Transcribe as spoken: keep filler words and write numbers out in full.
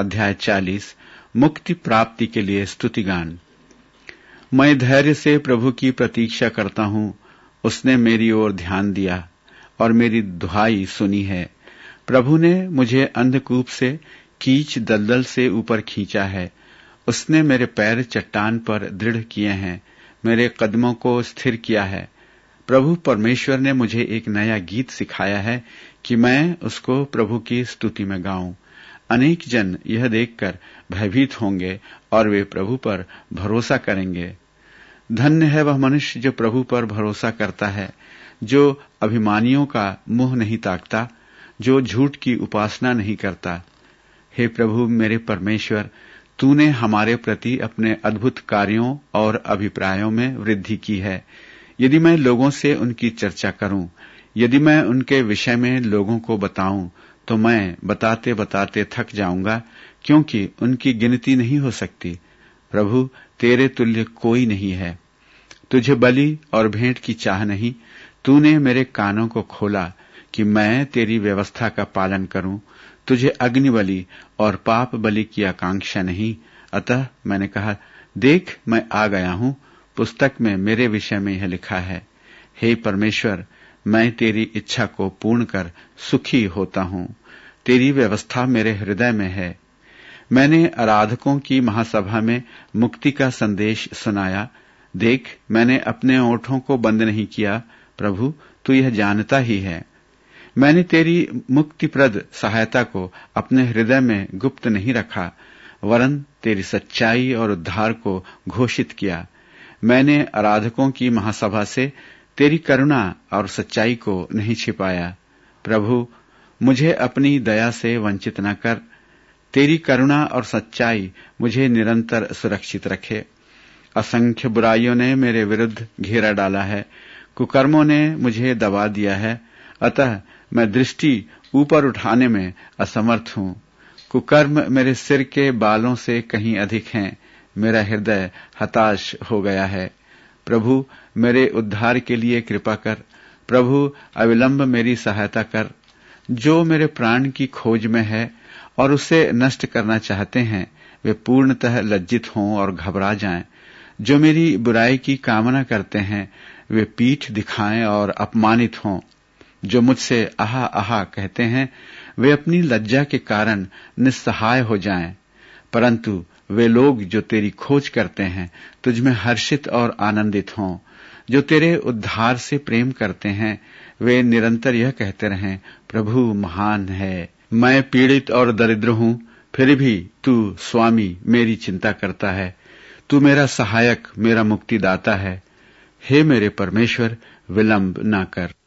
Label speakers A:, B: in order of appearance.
A: अध्याय चालीस मुक्ति प्राप्ति के लिए स्तुतिगान। मैं धैर्य से प्रभु की प्रतीक्षा करता हूँ। उसने मेरी ओर ध्यान दिया और मेरी दुहाई सुनी है। प्रभु ने मुझे अंधकूप से, कीच दलदल से ऊपर खींचा है। उसने मेरे पैर चट्टान पर दृढ़ किए हैं, मेरे कदमों को स्थिर किया है। प्रभु परमेश्वर ने मुझे एक नया गीत सिखाया है कि मैं उसको प्रभु की स्तुति में गाऊं। अनेक जन यह देखकर भयभीत होंगे और वे प्रभु पर भरोसा करेंगे। धन्य है वह मनुष्य जो प्रभु पर भरोसा करता है, जो अभिमानियों का मुंह नहीं ताकता, जो झूठ की उपासना नहीं करता। हे प्रभु मेरे परमेश्वर, तूने हमारे प्रति अपने अद्भुत कार्यों और अभिप्रायों में वृद्धि की है। यदि मैं लोगों से उनकी चर्चा करूं, यदि मैं उनके विषय में लोगों को बताऊं, तो मैं बताते बताते थक जाऊंगा, क्योंकि उनकी गिनती नहीं हो सकती। प्रभु, तेरे तुल्य कोई नहीं है। तुझे बलि और भेंट की चाह नहीं। तूने मेरे कानों को खोला कि मैं तेरी व्यवस्था का पालन करूं। तुझे अग्नि बलि और पाप बलि की आकांक्षा नहीं। अतः मैंने कहा, देख मैं आ गया हूं। पुस्तक में मेरे विषय में यह लिखा है। हे परमेश्वर, मैं तेरी इच्छा को पूर्ण कर सुखी होता हूं। तेरी व्यवस्था मेरे हृदय में है। मैंने आराधकों की महासभा में मुक्ति का संदेश सुनाया। देख, मैंने अपने ओठों को बंद नहीं किया। प्रभु, तू यह जानता ही है। मैंने तेरी मुक्तिप्रद सहायता को अपने हृदय में गुप्त नहीं रखा, वरन तेरी सच्चाई और उद्धार को घोषित किया। मैंने आराधकों की महासभा से तेरी करुणा और सच्चाई को नहीं छिपाया। प्रभु, मुझे अपनी दया से वंचित न कर। तेरी करुणा और सच्चाई मुझे निरंतर सुरक्षित रखे। असंख्य बुराइयों ने मेरे विरुद्ध घेरा डाला है, कुकर्मों ने मुझे दबा दिया है। अतः मैं दृष्टि ऊपर उठाने में असमर्थ हूं। कुकर्म मेरे सिर के बालों से कहीं अधिक हैं। मेरा हृदय हताश हो गया है। प्रभु, मेरे उद्धार के लिए कृपा कर। प्रभु, अविलंब मेरी सहायता कर। जो मेरे प्राण की खोज में है और उसे नष्ट करना चाहते हैं, वे पूर्णतः लज्जित हों और घबरा जाएं। जो मेरी बुराई की कामना करते हैं, वे पीठ दिखाएं और अपमानित हों। जो मुझसे आहा आहा कहते हैं, वे अपनी लज्जा के कारण निस्सहाय हो जाएं। परंतु वे लोग जो तेरी खोज करते हैं, तुझमें हर्षित और आनंदित हों। जो तेरे उद्धार से प्रेम करते हैं, वे निरंतर यह कहते रहें, प्रभु महान है। मैं पीड़ित और दरिद्र हूं, फिर भी तू स्वामी मेरी चिंता करता है। तू मेरा सहायक, मेरा मुक्तिदाता है। हे मेरे परमेश्वर, विलंब न कर।